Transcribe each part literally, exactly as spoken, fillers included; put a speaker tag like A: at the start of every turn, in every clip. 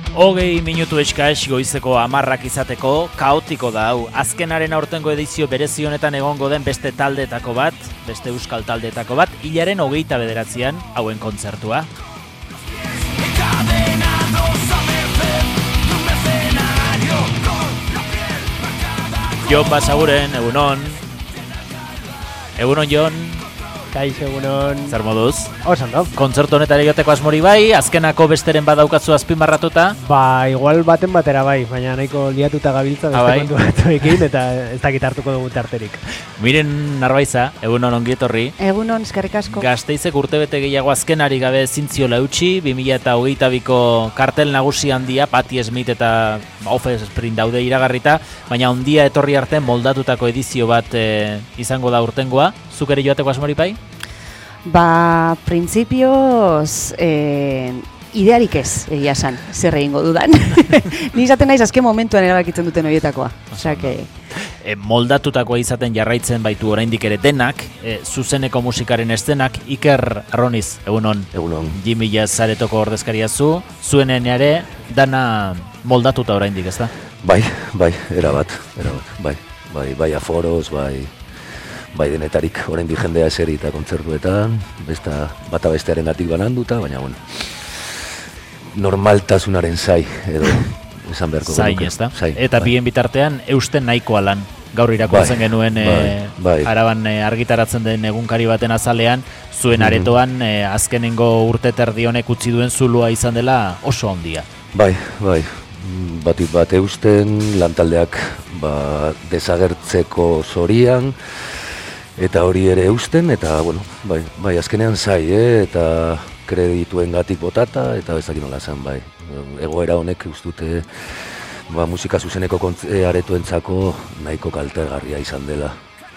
A: Hogei minutu eskas goizeko hamarrak izateko, kaotiko da hau. Azkenaren aurtengo edizio berezi honetan egongo den beste taldeetako bat, beste euskal taldeetako bat, hilaren hogeita bederatzian hauen kontzertua. Jon Basaguren, egunon. Egunon, Jon.
B: Kaixo, egunon.
A: Zer moduz?
B: Osando.
A: Kontzertu honetara joteko asmori bai, azkenako besteren badaukatzu azpimarratuta?
B: Ba, igual baten batera bai, baina nahiko liatuta gabiltza beste kontu batzuekin eta ez dakit hartuko dugu tarterik.
A: Miren Narbaiza, egunon ongi etorri.
C: Egunon, eskerrik asko.
A: Gasteizek urtebete gehiago azkenari gabe zintziola eutxi, bi mila hogeita biko kartel nagusi handia, Patti Smith eta Offspring daude iragarrita, baina handia etorri arte moldatutako edizio bat e, izango da urtengoa. Zuk ere joateko asmori bai?
C: Ba, printzipioz, eh, idearik ez, egia esan, zer egingo dudan. Ni izaten naiz azken momentuan erabakitzen duten horietakoa. Osea, que...
A: E, moldatutakoa izaten jarraitzen baitu oraindik ere denak, e, zuzeneko musikaren eszenak, Iker Arroniz, egunon.
D: Egunon.
A: Jimmy Jazz zaretoko ordezkaria zu, zuenen ere, dana moldatuta oraindik, ez da?
D: Bai, bai, erabat, erabat, bai, bai, bai aforoz, bai, bai denetarik oraindik jendea eseri eta kontzertuetan, besta bata bestearen atik bananduta, baina bueno, normaltasunaren zai, edo esan beharko
A: zai, ez da? Eta bai. Bien bitartean, eusten nahikoa lan. Gaur irakurtzen bai, genuen bai, e, bai. Araban e, argitaratzen den egunkari baten azalean, zuen mm-hmm. aretoan e, azkenengo urte terdi honek utzi duen zulua izan dela oso handia.
D: Bai, bai, batik bat eusten, lantaldeak ba, desagertzeko zorian, eta hori ere eusten, eta bueno, bai, bai azkenean zai, eh? Eta kredituen gatik botata, eta bezakin nola zen, bai. Egoera honek ustute ba, musika zuzeneko kontze, aretoentzako nahiko kaltergarria izan dela.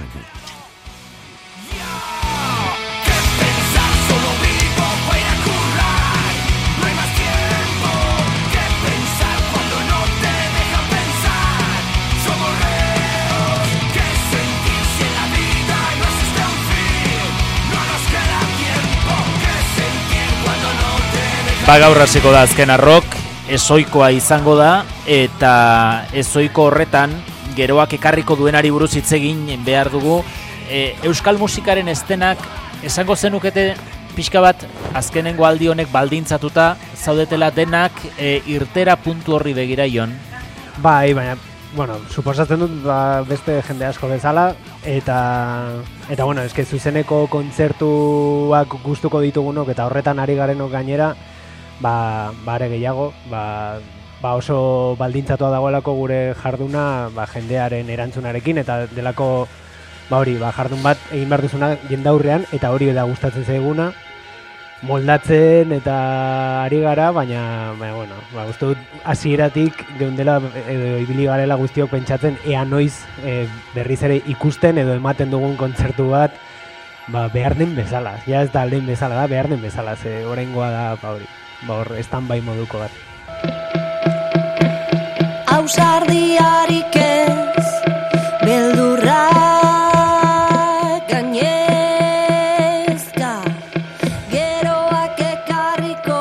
A: Ba, gaur hasiko da azken arrok, ezoikoa izango da, eta ezoiko horretan, geroak ekarriko duenari buruz hitz egin behar dugu. E, Euskal musikaren estenak, esango zenukete pixka bat, azkenengo aldi honek baldintzatuta, zaudetela denak e, irtera puntu horri begira Jon?
B: Bai, baina, bueno, suposatzen dut ba, beste jende asko bezala, eta, eta bueno, eske zuzeneko kontzertuak gustuko ditugunok, eta horretan ari garenok gainera, ba, bare gehiago, ba, ba oso baldintzatua dagoelako gure jarduna ba, jendearen erantzunarekin, eta delako ba hori, ba, jardun bat egin behar duzuna jendaurrean, eta hori da gustatzen zaiguna, moldatzen eta ari gara, baina, baina bueno, ba, uste dut hasieratik geundela edo ibili garela guztiok pentsatzen ea noiz e, berriz ere ikusten edo ematen dugun kontzertu bat ba, behar den bezala, ja ez da lehen bezala da, behar den bezala, ze oraingoa da ba hori. Ba hor, stand-by moduko bat.
E: Ausardiarik ez, beldurra gainezka, geroak ekarriko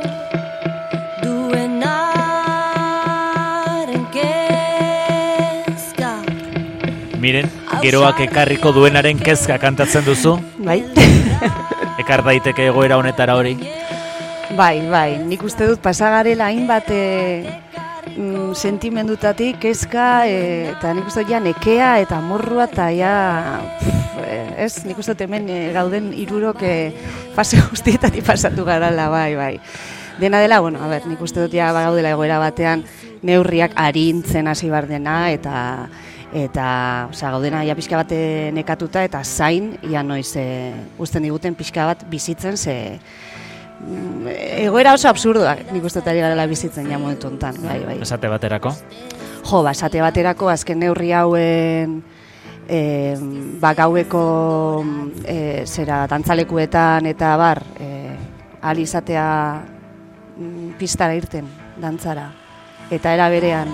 E: duenaren kezka.
A: Miren, geroak ekarriko duenaren kezka kantatzen duzu?
C: Bai.
A: Ekar daiteke egoera honetara hori?
C: Bai, bai, nik uste dut pasagarela hainbat e, mm, sentimendutatik, kezka, e, eta nik uste dut ja nekea eta morrua eta ja, pff, ez, nik uste dut hemen e, gauden hirurok e, fase guztietatik pasatu garala, bai, bai. Dena dela, bueno, a ber, nik uste dut ja gaudela egoera batean neurriak arintzen hasi bar dena, eta eta, osea, gaudena ja pixka bat nekatuta eta zain, ia noiz e, uzten diguten pixka bat bizitzen, ze egoera oso absurdoak nik uste ari garela bizitzen ja momentu honetan, bai, bai.
A: Esate baterako?
C: Jo, ba, esate baterako azken neurri hauen e, ba, gaueko e, zera dantzalekuetan eta bar e, ahal izatea pistara irten, dantzara. Eta era berean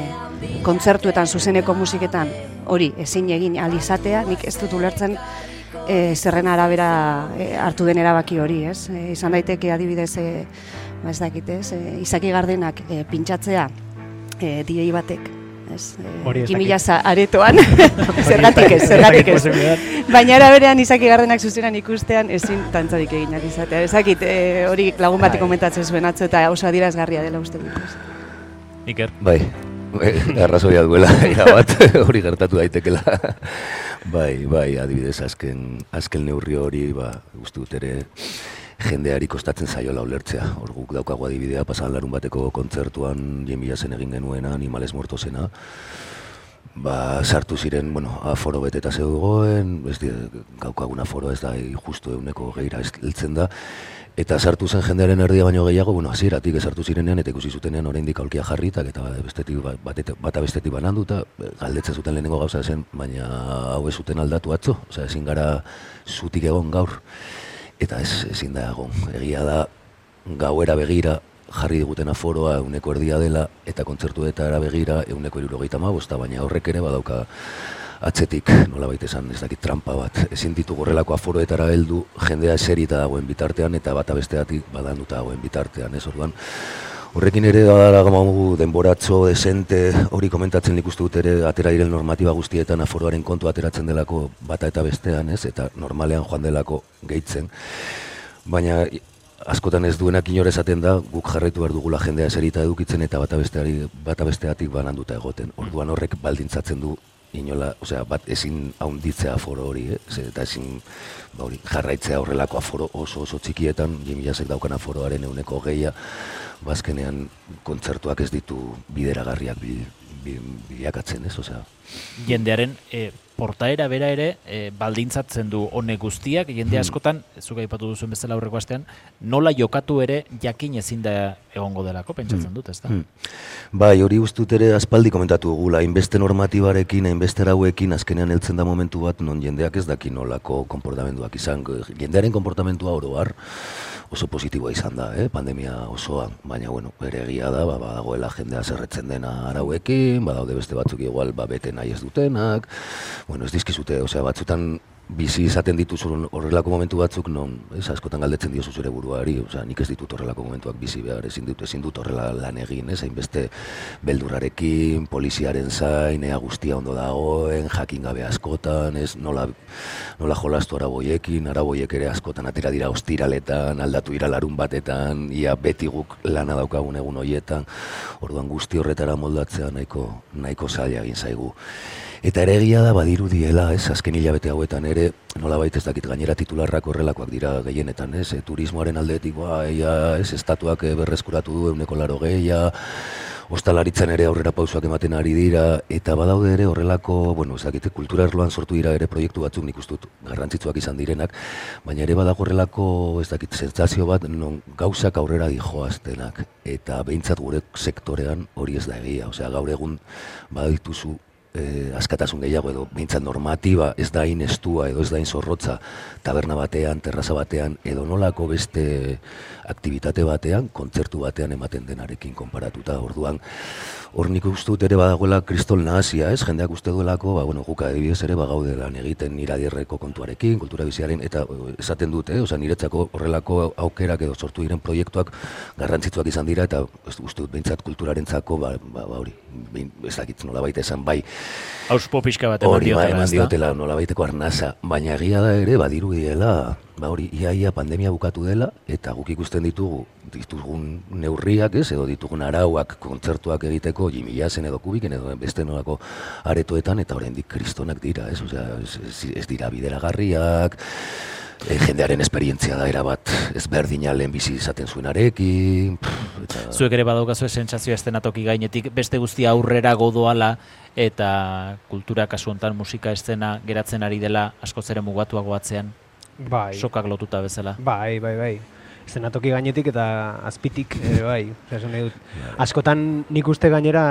C: e, kontzertuetan zuzeneko musiketan hori ezin egin ahal izatea, nik ez dut ulertzen e, zerren arabera e, hartu den erabaki hori, ez? E, izan daiteke adibidez, e, ba ez dakit, ez? E, Izaki Gardenak e, pintxatzea e, D J batek, ez? E, Kimila aretoan, zergatik ez, zergatik ez. Baina araberean Izaki Gardenak zuzenan ikustean ezin tantzarik eginak izatea. Ezakit, e, hori lagun bati komentatzen zuen atzo eta oso adierazgarria dela uste dut.
A: Iker?
D: Bai, arrazoia duela, ja bat, hori gertatu daitekela. Bai, bai, adibidez, azken, azken neurri hori, ba, uste dut ere, jendeari kostatzen zaiola ulertzea. Hor guk daukagu adibidea, pasan larun bateko kontzertuan, jemila zen egin genuena, Animales Mortosena, ba, sartu ziren, bueno, aforo beteta zegoen, ez di, gaukagun aforo ez da, justu eguneko geira heltzen da, eta sartu zen jendearen erdia baino gehiago, bueno, hasieratik sartu zirenean, eta ikusi zutenean oraindik aulkia jarritak, eta bestetik, bat, bata bestetik bananduta, galdetzen zuten lehenengo gauza zen, baina hau ez zuten aldatu atzo, osea, ezin gara zutik egon gaur, eta ez, ezin da egon, egia da, gauera begira, jarri diguten aforoa euneko erdia dela, eta kontzertuetara begira euneko hirurogeita hamabosta, baina horrek ere badauka atzetik, nolabait esan, ez dakit trampa bat. Ezin ditugu horrelako aforoetara heldu, jendea eserita dagoen bitartean, eta bata besteatik badanduta dagoen bitartean, ez orduan. Horrekin ere daramagu denboratzo desente, hori komentatzen nik uste dut ere atera diren normatiba guztietan aforoaren kontu ateratzen delako bata eta bestean, ez, eta normalean joan delako gehitzen. Baina askotan ez duenak inor esaten da, guk jarraitu behar dugula jendea eserita edukitzen eta bata besteari, bata besteatik bananduta egoten. Orduan horrek baldintzatzen du inola, osea, bat ezin haunditzea aforo hori, eh? Eta ezin ba, hori, jarraitzea horrelako aforo oso oso txikietan, jemilasek daukan aforoaren euneko geia, bazkenean kontzertuak ez ditu bideragarriak bil, bil, bilakatzen, ez, osea.
A: Jendearen e, portaera bera ere e, baldintzatzen du honek guztiak, jende askotan, zuk aipatu duzuen bezala aurreko astean, nola jokatu ere jakin ezin da egongo delako, pentsatzen dut, ez da?
D: Hmm. Bai, hori ustut ere aspaldi komentatu dugula, hainbeste normatibarekin, hainbeste arauekin, azkenean heltzen da momentu bat, non jendeak ez daki nolako konportamenduak izan. Jendearen konportamentua oro har, oso positiboa izan da, eh? Pandemia osoan, baina bueno, ere egia da, ba, badagoela jendea zerretzen dena arauekin, badaude beste batzuk igual ba, bete nahi ez dutenak, bueno, ez dizkizute, osea, batzutan bizi izaten dituzun horrelako momentu batzuk, non, ez, askotan galdetzen diozu zure buruari, osea, nik ez ditut horrelako momentuak bizi behar, ezin dut, ezin dut horrela lan egin, ez, hainbeste beldurrarekin, poliziaren zain, ea guztia ondo dagoen, jakin gabe askotan, ez, nola, nola jolastu araboiekin, araboiek ere askotan atera dira ostiraletan, aldatu dira larun batetan, ia beti guk lana daukagun egun hoietan, orduan guzti horretara moldatzea nahiko, nahiko zaila egin zaigu. Eta ere egia da badirudiela, ez, azken hilabete hauetan ere, nolabait ez dakit gainera titularrak horrelakoak dira gehienetan, ez, e, turismoaren aldetik, ba, eia, ez, estatuak berreskuratu du euneko laro geia, ostalaritzan ere aurrera pausoak ematen ari dira, eta badaude ere horrelako, bueno, ez dakit, kultura erloan sortu dira ere proiektu batzuk nik ustut garrantzitsuak izan direnak, baina ere badago horrelako, ez dakit, sentsazio bat, non gauzak aurrera dijoaztenak, eta behintzat gure sektorean hori ez da egia, osea, gaur egun badituzu, Eh, askatasun gehiago edo behintzat normatiba ez da hain estua edo ez da hain zorrotza taberna batean, terraza batean edo nolako beste aktibitate batean, kontzertu batean ematen denarekin konparatuta. Orduan, hor nik uste dut ere badagoela kristol nahazia, ez? Jendeak uste duelako, ba, bueno, guk adibidez ere bagaude lan egiten iradierreko kontuarekin, kultura biziaren, eta esaten dut, eh? Osea, niretzako horrelako aukerak edo sortu diren proiektuak garrantzitsuak izan dira, eta uste dut behintzat kulturarentzako, ba, ba, ba hori, ez dakit nolabait esan, bai,
A: Auspo pixka bat eman
D: hori,
A: diotela,
D: ba, eman
A: ez da?
D: diotela nolabaiteko arnaza, baina egia da ere, badiru diela, ba hori, iaia pandemia bukatu dela, eta guk ikusten ditugu, ditugun neurriak, ez, edo ditugun arauak, kontzertuak egiteko, jimilazen edo kubiken, edo beste nolako aretoetan, eta oraindik kristonak dira, ez, osea, ez, ez, ez dira bideragarriak, e, jendearen esperientzia da erabat ezberdina lehen bizi izaten zuenarekin, eta...
A: Zuek ere badaukazu sentsazioa eszenatoki gainetik beste guztia aurrera godoala eta kultura kasu hontan musika eszena geratzen ari dela askoz ere mugatuago atzean.
B: Bai.
A: Sokak lotuta bezala.
B: Bai, bai, bai. Eszenatoki gainetik eta azpitik ere bai. Esan nahi dut. Askotan nik uste gainera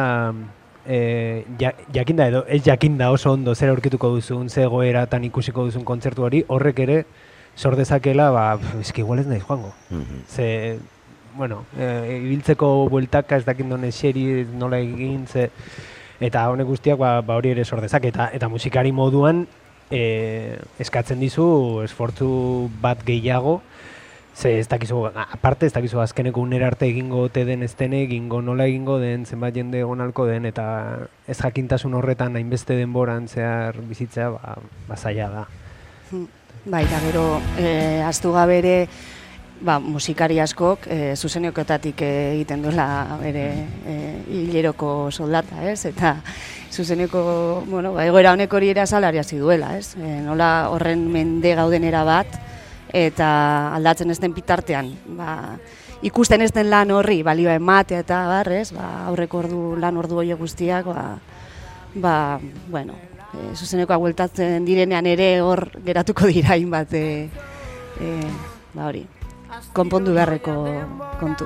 B: e, ja, jakinda edo ez jakinda oso ondo zer aurkituko duzun, ze egoeratan ikusiko duzun kontzertu hori, horrek ere sor dezakela, ba, eski igual ez nahi joango.
D: Mm-hmm.
B: Ze, bueno, e, ibiltzeko bueltaka ez dakit non eseri, nola egin, ze, eta honek guztiak ba, ba hori ere sor dezake, eta, eta musikari moduan e, eskatzen dizu esfortzu bat gehiago, ze ez dakizu, aparte ez dakizu azkeneko unera arte egingo ote den ez den egingo, nola egingo den, zenbat jende egonalko den, eta ez jakintasun horretan hainbeste denboran zehar bizitzea, ba, ba zaila da.
C: Bai, eta gero, eh, aztu gabe ere, ba, musikari askok e, zuzeniokoetatik egiten duela bere e, hileroko soldata, ez? Eta zuzenioko, bueno, ba, egoera honek hori ere asalariazi duela, ez? E, nola horren mende gaudenera bat, eta aldatzen ez den bitartean, ba, ikusten ez den lan horri, balioa ematea eta barrez, ba, aurreko ordu lan ordu horiek guztiak, ba, ba, bueno, e, zuzenekoa bueltatzen direnean ere hor geratuko dira hainbat, e, e, ba hori, konpondu beharreko kontu.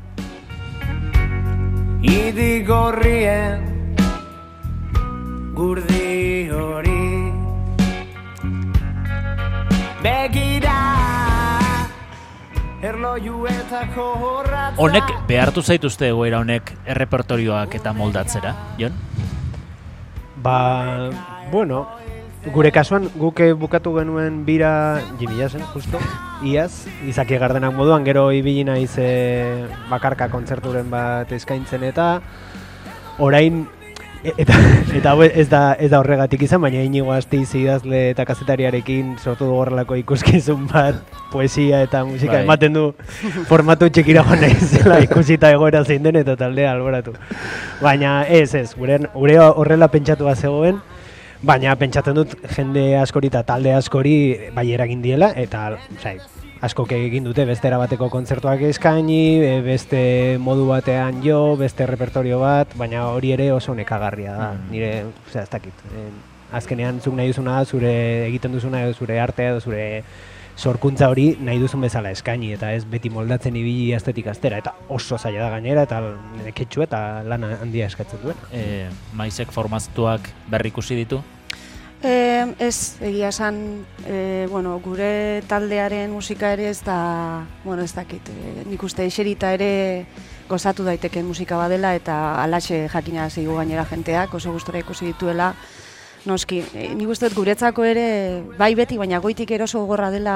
F: Idi gorrien gurdi hori begira erlojuetako horratza.
A: Honek behartu zaituzte egoera honek errepertorioak eta moldatzera, Jon?
B: Ba, bueno, gure kasuan guk bukatu genuen bira Jimmy zen, justo, iaz, Izaki Gardenak moduan, gero ibili naiz e, bakarka kontzerturen bat eskaintzen eta orain e, eta eta ez da ez da horregatik izan, baina Inigo Astiz idazle eta kazetariarekin sortu du horrelako ikuskizun bat, poesia eta musika bai. Ematen du formatu txikira joan naizela ikusita egoera zein den eta taldea alboratu. Baina ez, ez, gure, gure horrela pentsatu bat zegoen, baina pentsatzen dut jende askori eta talde askori bai eragin diela, eta osai, askok egin dute beste erabateko kontzertuak eskaini, beste modu batean jo, beste repertorio bat, baina hori ere oso nekagarria da, nire, osea, ez dakit. Azkenean zuk nahi duzuna, zure egiten duzuna, zure artea edo zure sorkuntza hori nahi duzun bezala eskaini, eta ez beti moldatzen ibili astetik astera, eta oso zaila da gainera, eta neketxu eta lan handia eskatzen duen.
A: E, maizek formaztuak berrikusi ditu?
C: E, ez, egia esan, e, bueno, gure taldearen musika ere ez da, bueno, ez dakit, e, nik uste eserita ere gozatu daiteken musika badela, eta alaxe jakina zeigu gainera jenteak, oso gustora ikusi dituela. Noski, e, nik uste dut guretzako ere, bai beti, baina goitik eroso gogorra dela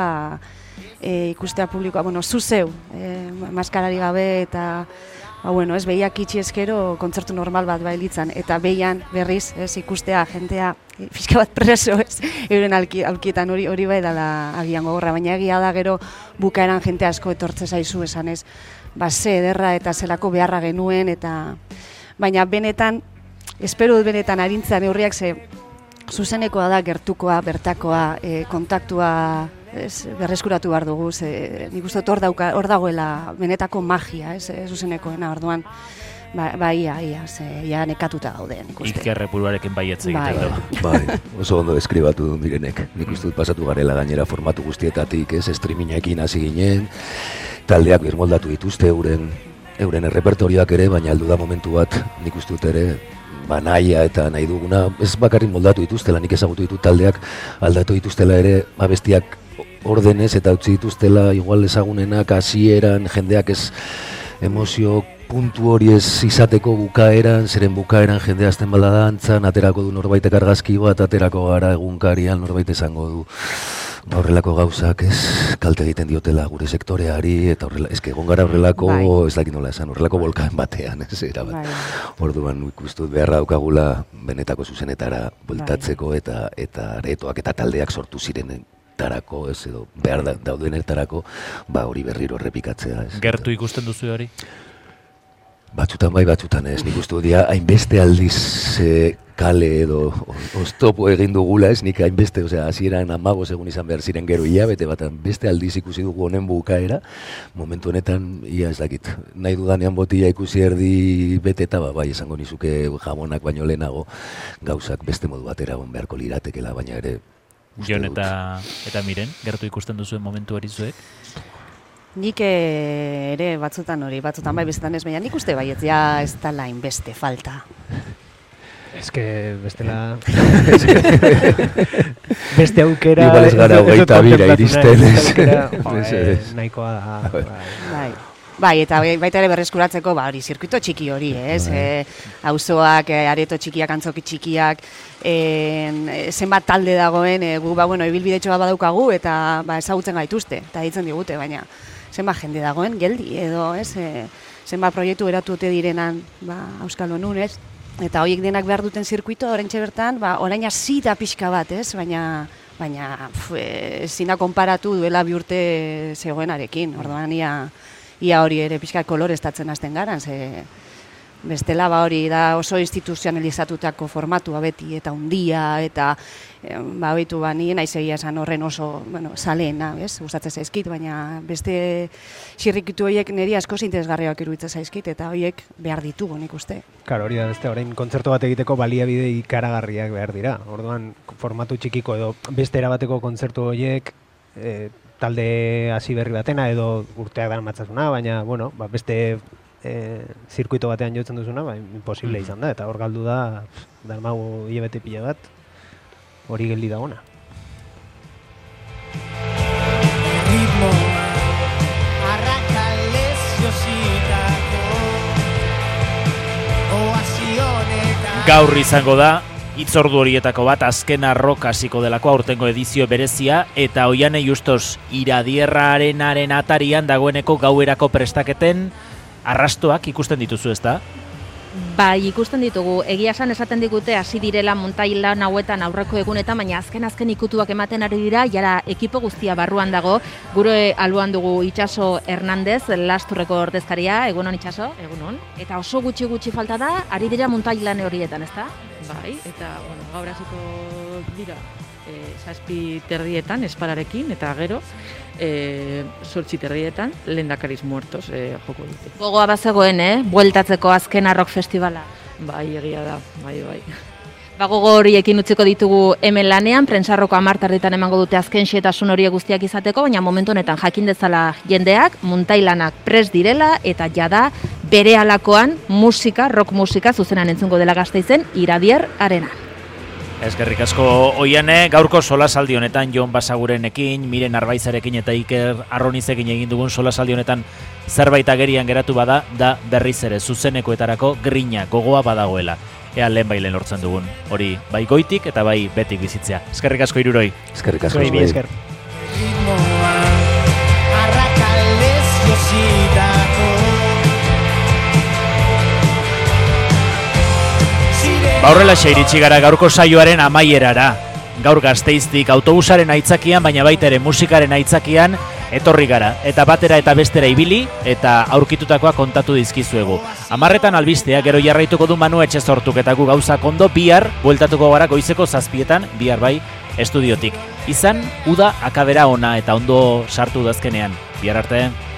C: e, ikustea publikoa, bueno, zu zeu, e, maskarari gabe eta, ba, bueno, ez behiak itxi eskero kontzertu normal bat bailitzan, eta behian berriz, ez, ikustea jentea, e, pixka bat preso, ez, euren alki, alkietan hori hori bai dela agian gogorra, baina egia da gero bukaeran jente asko etortze zaizu esan ez, ba, ze ederra eta zelako beharra genuen, eta, baina benetan, espero dut benetan arintzan neurriak ze, zuzenekoa da gertukoa, bertakoa, e, kontaktua ez, berreskuratu behar dugu, ze, nik uste dut hor, dauka, hor dagoela benetako magia, ez, e, zuzenekoena, orduan, ba, ba ia, ia, ze, ia nekatuta gaude, nik uste.
A: Iker Repuruarekin baietze egiten du.
D: Bai, oso ondo deskribatu du direnek, nik uste dut pasatu garela gainera formatu guztietatik, ez, streamingekin hasi ginen, taldeak birmoldatu dituzte euren, euren errepertorioak ere, baina heldu da momentu bat, nik uste dut ere, ba, nahia eta nahi duguna, ez bakarrik moldatu dituztela, nik ezagutu ditut taldeak aldatu dituztela ere, abestiak ordenez eta utzi dituztela igual ezagunenak hasieran jendeak ez emozio puntu hori ez izateko bukaeran, zeren bukaeran jendea azten balda dantzan, aterako du norbaitek argazki bat, aterako gara egunkarian norbait esango du horrelako gauzak ez kalte egiten diotela gure sektoreari, eta horrela, eske egon gara horrelako, bai. Ez dakit nola esan, horrelako bolkaen batean, ez era bat. Bai. Orduan ikustut beharra daukagula benetako zuzenetara bueltatzeko, bai. eta eta aretoak eta taldeak sortu ziren tarako, ez edo behar da, daudenetarako, ba hori berriro errepikatzea. Ez,
A: Gertu eta ikusten duzu hori?
D: Batzutan bai, batzutan ez, nik uste dia hainbeste aldiz e, kale edo oztopo egin dugula ez, nik hainbeste, osea, hasieran hamabost egun izan behar ziren gero hilabete bat, beste aldiz ikusi dugu honen bukaera, momentu honetan, ia ez dakit, nahi dudanean botila ikusi erdi bete eta ba, bai, esango nizuke jamonak baino lehenago gauzak beste modu batera egon beharko liratekela, baina ere...
A: Jon eta, eta Miren, gertu ikusten duzuen momentu hori zuek?
C: Nik ere batzutan hori, batzutan bai bestetan ez, baina nik uste baietz ja ez da lain beste falta.
B: Ez que bestela... beste aukera...
D: Igual ez gara hogeita bira iristen ez.
B: Nahikoa da.
C: Bai. Bai, eta baita ere berreskuratzeko, ba, hori, zirkuito txiki hori, ez? E, auzoak, e, areto txikiak, antzoki txikiak, e, zenbat talde dagoen, e, gu, ba, bueno, ibilbidetxo bat badaukagu, eta ba, ezagutzen gaituzte, eta ditzen digute, baina zenbat jende dagoen, geldi, edo, ez? E, zenbat proiektu eratute direnan, ba, Auskalo nun, ez? Eta horiek denak behar duten zirkuito, oraintxe bertan, ba, orain hasi da pixka bat, ez? Baina, baina, ezin da konparatu duela bi urte zegoenarekin, orduan ia, ia hori ere pixka koloreztatzen hasten garan, ze bestela ba hori da oso instituzionalizatutako formatua beti, eta hundia, eta e, ba behitu ba nien naiz egia esan horren oso, bueno, zaleena, bez? Gustatzen zaizkit, baina beste zirrikitu horiek niri asko interesgarriak iruditzen zaizkit, eta horiek behar ditugu nik uste.
B: Claro, hori da beste, orain kontzertu bat egiteko baliabide ikaragarriak behar dira. Orduan, formatu txikiko edo beste erabateko kontzertu horiek, e, talde hasi berri batena edo urteak dara matzazuna, baina, bueno, ba, beste e, zirkuito batean jotzen duzuna, ba, imposible izan da, eta hor galdu da, darmagu hilabete pila bat, hori geldi dagona.
A: Gaur izango da, hitzordu horietako bat, azken arrok hasiko delako aurtengo edizio berezia, eta Oiane Justos Iradierra Arenaren atarian dagoeneko gauerako prestaketen arrastoak ikusten dituzu, ezta?
G: Bai, ikusten ditugu. Egia esan esaten digute hasi direla montai-lan hauetan aurreko egunetan, baina azken-azken ikutuak ematen ari dira, jara ekipo guztia barruan dago. Gure alboan dugu Itxaso Hernandez, Lasturreko ordezkaria, egunon Itxaso? Egunon. Eta oso gutxi-gutxi falta da, ari dira montai-lan horietan, ezta?
H: Bai, eta bueno, gaur hasiko dira e, zazpi terdietan, espararekin, eta gero e, zortzi terdietan, Lehendakariz Muertos e, joko dute.
G: Gogoa bazegoen, eh? Bueltatzeko azken arrok festivala.
H: Bai, egia da, bai, bai.
G: Ba, gogo horiekin utziko ditugu hemen lanean, Prentsarroko hamar terdietan emango dute azken xehetasun horiek guztiak izateko, baina momentu honetan jakin dezala jendeak, montailanak prest direla, eta jada bere alakoan musika, rock musika zuzenan entzungo dela Gasteizen, Iradier Arena.
A: Eskerrik asko Oiane, gaurko solasaldi honetan Jon Basagurenekin, Miren Arbaizarekin eta Iker Arronizekin egin dugun solasaldi honetan zerbait agerian geratu bada, da berriz ere zuzenekoetarako grina gogoa badagoela. Ea lehen bai lehen lortzen dugun, hori bai goitik eta bai betik bizitzea. Eskerrik asko Hiruroi.
D: Eskerrik asko.
B: Zuei, esker.
A: Ba horrela iritsi gara gaurko saioaren amaierara. Gaur Gasteiztik autobusaren aitzakian, baina baita ere musikaren aitzakian etorri gara. Eta batera eta bestera ibili eta aurkitutakoa kontatu dizkizuegu. Hamarretan albistea, gero jarraituko du Manu Etxezortuk eta gu gauzak ondo bihar bueltatuko gara goizeko zazpietan, bihar bai, estudiotik. Izan, uda akabera ona eta ondo sartu dazkenean. Bihar arte.